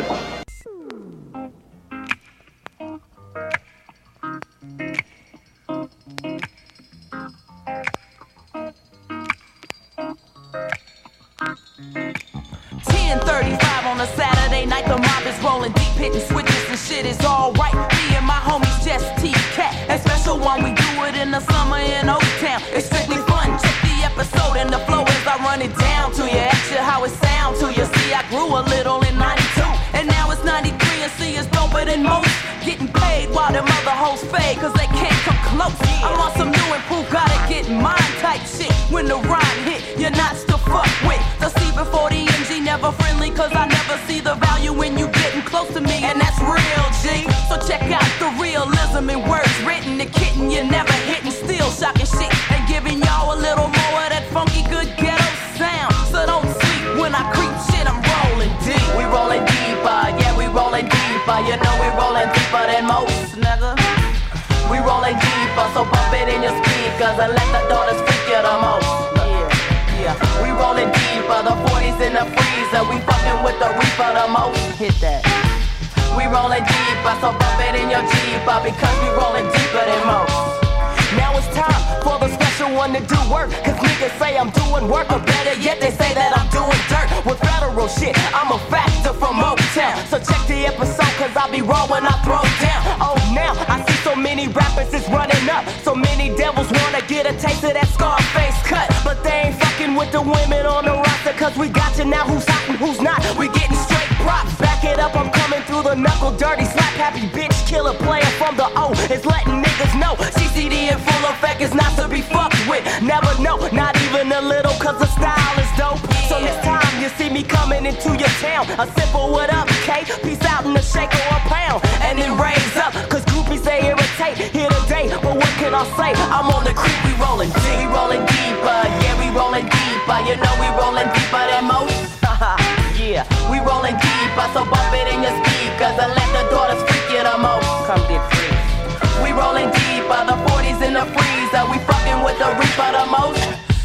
On a Saturday night, the mob is rolling deep, hitting switches and shit is alright. Me and my homies just T-Cat, and special one we do it in the summer in O-Town. It's strictly fun, check the episode and the flow as I run it down to you. Ask you how it sound to you. See, I grew a little in 92, and now it's 93, and see it's doper than most. Getting paid while them other hoes fade, cause they can't come close. I'm on some new and proof, gotta get mine type shit. When the rhyme hit, you're not to fuck with. The C before the MG, never friendly, cause I never see the value when you getting close to me, and that's real, G. So check out the realism in words written, the kitten you never hitting, still shocking shit, and giving y'all a little more of that funky good ghetto sound. So don't sleep when I creep shit, I'm rolling deep. We rolling deeper, yeah, we rolling deeper, you know cause I let the daughters freak you the most. Yeah. We rolling deeper, the 40s in the freezer. We fucking with the reaper the most. Hit that. We rolling deeper, so bump it in your Jeeper, because we rolling deeper than most. Now it's time for the special one to do work, cause niggas say I'm doing work, or better yet they say that I'm doing dirt. With federal shit, I'm a factor from Motown. So check the episode, cause I'll be raw when I throw down. Oh, now I see so many rappers is running up. So many devils wanna get a taste of that Scarface cut, but they ain't fucking with the women on the roster, cause we got you now. Who's hot and who's not? We getting straight props. Back it up, I'm coming through the knuckle dirty, slap happy bitch killer player from the O. It's letting niggas know CCD in full effect is not to be fucked with. Never know, not even a little, cause the style is dope. So next time you see me coming into your town, a simple what up, K? Peace out in a shake or a pound, and then raise up, cause groupies they irritate here today. But what can I say? I'm on the creep, we rolling deep, we rolling deeper, yeah, we rolling deeper. You know we rolling deeper than most. Yeah, we rolling deeper, so bump it in your speakers and let the daughters freak you the most. Come get free. We rolling deeper, the 40s in the freezer. We fucking with the reaper the most.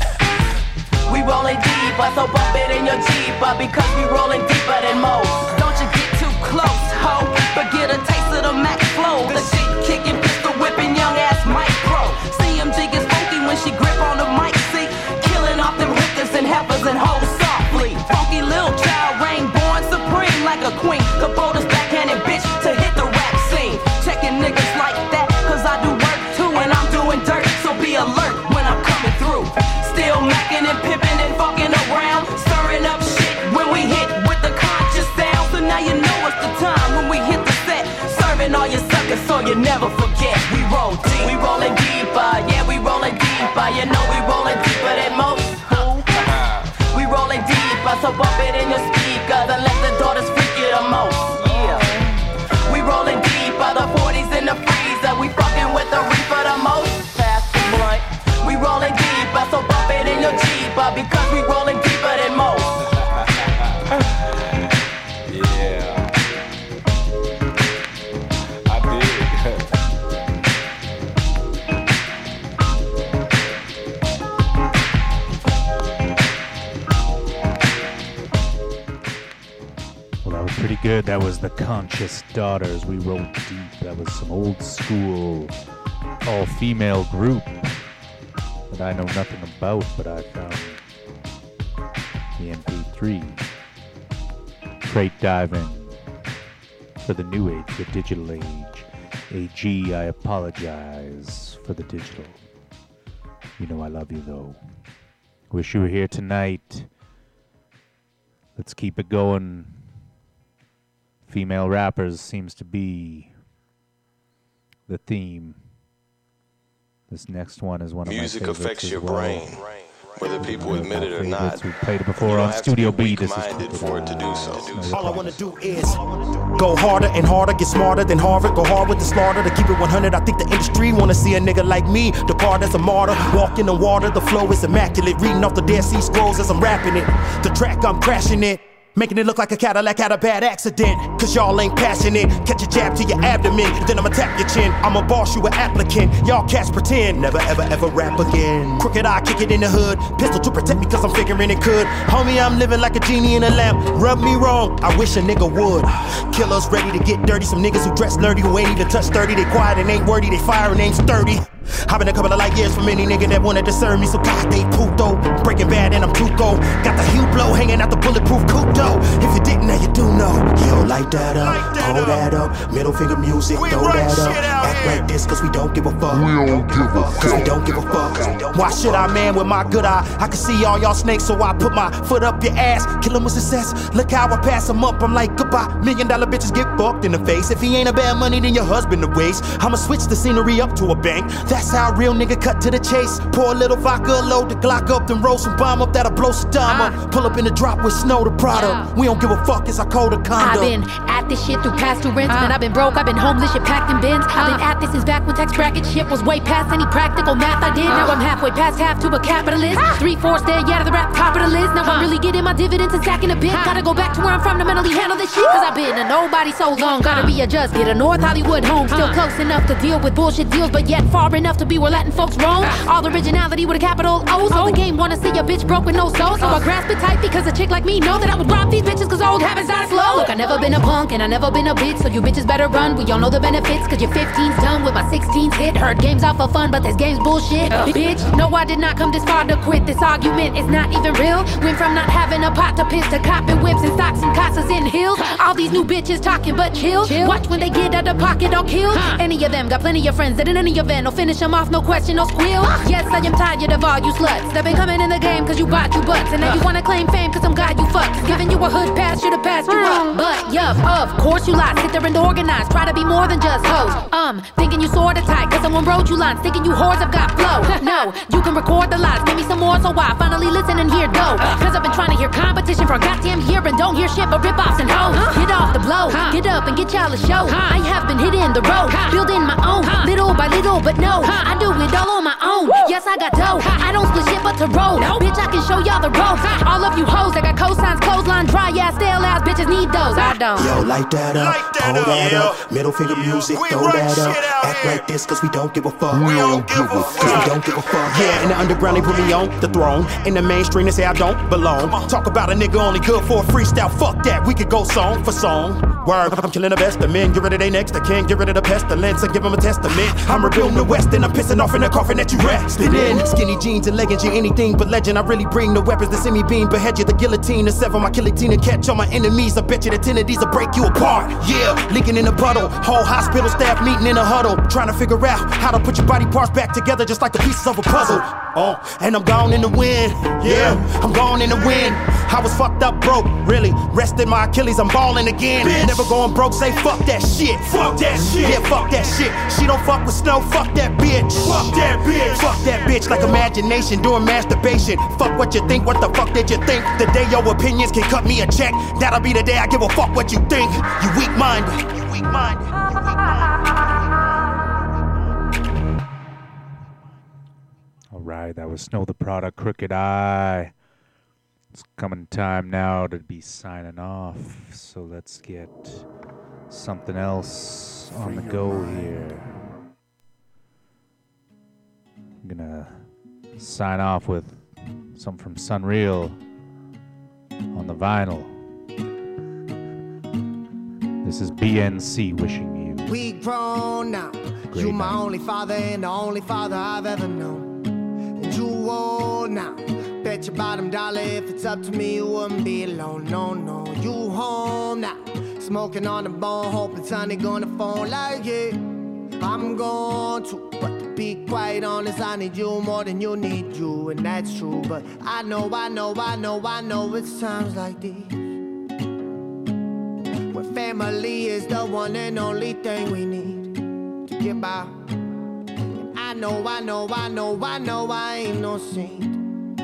We rolling deeper, so bump it in your Jeeper, because we rolling deeper than most. Don't you get too close, ho, but get a taste of the Mac flow. The shit kicking, pistol whipping, young ass micro. CMG gets funky when she grip on the mic, see, killing off them hookers and heifers and hoes softly. Funky little child, reign born supreme like a queen. Kubota's backhanded bitch to hit the rap scene. Checking niggas like that, cause I do work too, and I'm doing dirt, so be alert when I'm coming through. Still macking and pimping and fucking around, stirring up shit when we hit with the conscious sound. So now you know it's the time when we hit the set, serving all your suckers so you never forget. We roll deep, we rolling deeper, yeah, we rolling deeper. You know we rolling deeper than most. We rolling deeper, so bump it in your speakers and let the daughters freak you the most. Yeah, we rolling deeper, the 40s in the freezer. We fucking with the reaper the most. Pass the blunt. We rolling deeper, so bump it in your Jeeper, because we rolling deeper than most. Yeah, I did. Well, that was pretty good. That was the Conscious Daughters. We rolled deep. That was some old school all-female group that I know nothing about, but I found the MP3. Crate diving for the new age, the digital age. AG, I apologize for the digital. You know I love you, though. Wish you were here tonight. Let's keep it going. Female rappers seems to be the theme. This next one is one of Music my favorites affects as your well. brain, whether people admit it or not. We played it before You don't on have Studio to be B. This is weak-minded for it to do so. All I wanna do is go harder and harder, get smarter than Harvard, go hard with the slaughter. To keep it 100, I think the industry wanna see a nigga like me depart as a martyr. Walk in the water, the flow is immaculate. Reading off the Dead Sea Scrolls as I'm rapping it. The track, I'm crashing it. Making it look like a Cadillac had a bad accident. Cause y'all ain't passionate. Catch a jab to your abdomen, then I'ma tap your chin. I'ma boss you an applicant. Y'all cats pretend. Never ever ever rap again. Crooked eye, kick it in the hood. Pistol to protect me cause I'm figuring it could. Homie, I'm living like a genie in a lamp. Rub me wrong, I wish a nigga would. Killers ready to get dirty. Some niggas who dress nerdy, who ain't even touch 30. They quiet and ain't wordy, they fire and ain't sturdy. I've been a couple of light years from any nigga that wanna discern me. So God, they puto. Breaking bad and I'm Tuco. Got the heel blow hanging out the bulletproof coupe. If you didn't, now you do know. Yo, light that up, hold that up. Middle finger music, throw that up. Act like this cause we don't give a fuck. We don't give a fuck. Cause we don't give a fuck. Why should I, man, with my good eye? I can see all y'all snakes, so I put my foot up your ass. Kill him with success. Look how I pass him up. I'm like, goodbye. $1 million bitches get fucked in the face. If he ain't a bad money, then your husband to waste. I'ma switch the scenery up to a bank. That's how a real nigga cut to the chase. Pour a little vodka, load the Glock up, then roll some bomb up that'll blow Saddam up. Pull up in the drop with snow to product. We don't give a fuck, it's our code of conduct. I've been at this shit through past two rents. Man, I've been broke, I've been homeless, shit packed in bins. I've been at this since back when text tracking shit was way past any practical math I did. Now I'm halfway past half to a capitalist. 3/4 stay out of the rap top of the list. Now I'm really getting my dividends and stacking a bit. Gotta go back to where I'm from to mentally handle this shit. Cause I've been an nobody so long. Gotta readjust, get a North Hollywood home. Still close enough to deal with bullshit deals, but yet far enough to be where Latin folks roam. All originality with a capital O. So the game wanna see a bitch broke with no soul. So I grasp it tight because a chick like me know that I would rob these bitches cause old habits die slow. Look, I never been a punk and I never been a bitch, so you bitches better run. We all know the benefits cause your 15's done with my 16's hit. Heard games out for fun, but this game's bullshit. Bitch, no, I did not come this far to quit. This argument is not even real. Went from not having a pot to piss to copping whips and stocks and casas in hills. All these new bitches talking but chill. Watch when they get out of pocket or kill. Any of them got plenty of friends that in any event will finish them off, no question, no squeal. Yes, I am tired of all you sluts that been coming in the game cause you bought you butts. And now you wanna claim fame cause I'm God you fucked. Giving you a hood pass, should've passed you up. But yup, of course you lie. Sit there and organize, try to be more than just hoes. Thinking you sorta tight cause someone wrote you lines. Thinking you whores have got flow. No, you can record the lies, give me some more so I finally listen and hear dough. Cause I've been trying to hear competition for a goddamn year and don't hear shit but rip-offs and hoes. Get off the blow, get up and get y'all a show. I have been hitting the road, building my own, little by little, but no, I do it all on my own. Yes, I got dough, I don't split shit but to roll. Bitch, I can show y'all the ropes. All of you hoes that got cosigns, clothesline, dry ass, stale ass bitches need those. I don't. Yo, light that up, hold that up, middle finger music, throw that up. Act like this cause we don't give a fuck. We don't give a fuck. Cause we don't give a fuck. Yeah, in the underground they put me on the throne. In the mainstream they say I don't belong. Talk about a nigga only good for a freestyle. Fuck that, we could go song for song. Word, I'm killing the best of men. Get rid of they next, I can't get rid of the pestilence and give them a testament. I'm rebuilding the West and I'm pissing off in the coffin that you rested in. Skinny jeans and leggings, you're anything but legend. I really bring the weapons that send me beam. Behead you, the guillotine, the sever my guillotine and catch all my enemies. I bet you the 10 of these will break you apart. Yeah, leaking in a puddle. Whole hospital staff meeting in a huddle. Trying to figure out how to put your body parts back together just like the pieces of a puzzle. And I'm gone in the wind. Yeah, I'm gone in the wind. I was fucked up broke, really. Rested my Achilles, I'm balling again. Bitch. Never going broke, say fuck that shit. Fuck that shit. Yeah, fuck that shit. She don't fuck with snow, fuck that bitch. Fuck that bitch. Fuck that bitch like imagination doing masturbation. Fuck what you think, what the fuck did you think? The day your opinions can cut me a check, that'll be the day I give a fuck what you think. You weak-minded. You weak-minded. Alright, that was Snow the Product, Crooked Eye. It's coming time now to be signing off, so let's get something else on the go here. I'm gonna sign off with something from Sunreal on the vinyl. This is BNC wishing you. We grown now. Great You my night. only father and the only father I've ever known. And you old now. Bet your bottom dollar if it's up to me you wouldn't be alone. No, no, you home now. Smoking on the bone, hoping Sunday gonna phone like yeah. I'm going to, but to be quite honest, I need you more than you need you, and that's true. But I know it's times like these where family is the one and only thing we need to get by. And I know I ain't no saint.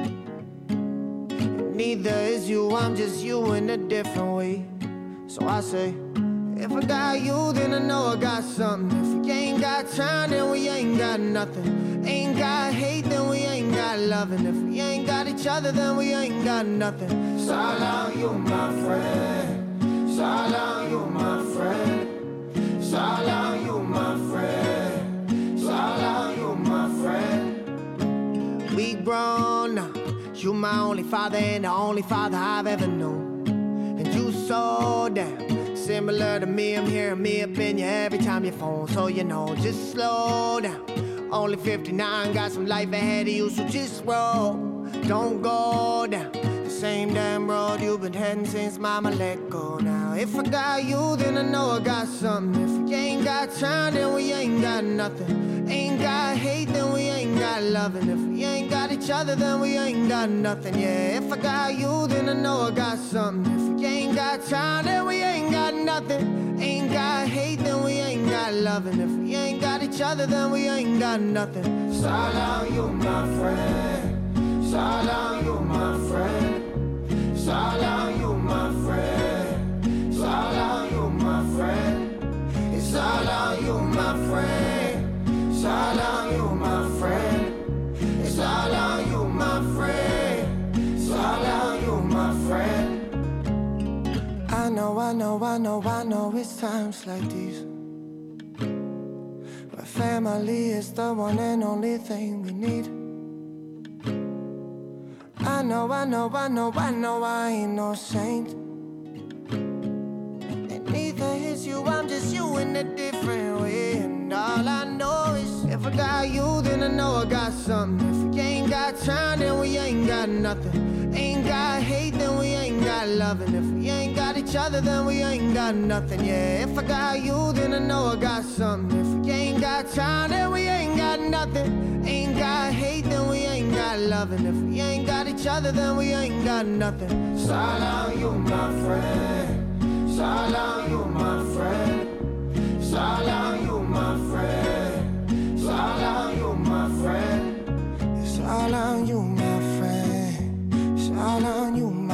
And neither is you, I'm just you in a different way. So I say, if I got you, then I know I got something. If we ain't got time, then we ain't got nothing. Ain't got hate, then we ain't got loving. If we ain't got each other, then we ain't got nothing. So long, you my friend. So long, you my friend. So long, you my friend. So long, you my friend. We grown now. You my only father and the only father I've ever known. And you so damn similar to me, I'm hearing me up in you every time you phone. So you know, just slow down. Only 59, got some life ahead of you, so just roll. Don't go down the same damn road you've been heading since mama let go. Now, if I got you, then I know I got something. If we ain't got time, then we ain't got nothing. Ain't got hate, then we ain't got loving. If we ain't got each other, then we ain't got nothing. Yeah, if I got you, then I know I got something. If we ain't got time, then we ain't got nothing. Ain't got hate, then we ain't got loving. If we ain't got each other, then we ain't got nothing. So long, you my friend. So long, you my friend. So long, you my friend. So long, you my friend. It's all on you, my friend. It's all on you, my friend. It's all on you, my friend. It's all on you, my friend. I know know it's times like these where family is the one and only thing we need. I know I ain't no saint. And neither is you, I'm just you in a different way. And all I know is if I got you, then I know I got something. If we ain't got time, then we ain't got nothing. Ain't got hate, then we ain't got loving. If we ain't got each other, then we ain't got nothing. Yeah, if I got you, then I know I got something. If we ain't got time, then we ain't got nothing. Ain't got hate, then we ain't got loving. If we ain't got each other, then we ain't got nothing. So long, you my friend. So long, you my friend. So long, you my friend. So long, you my friend. So long, you my friend. So long, you my friend.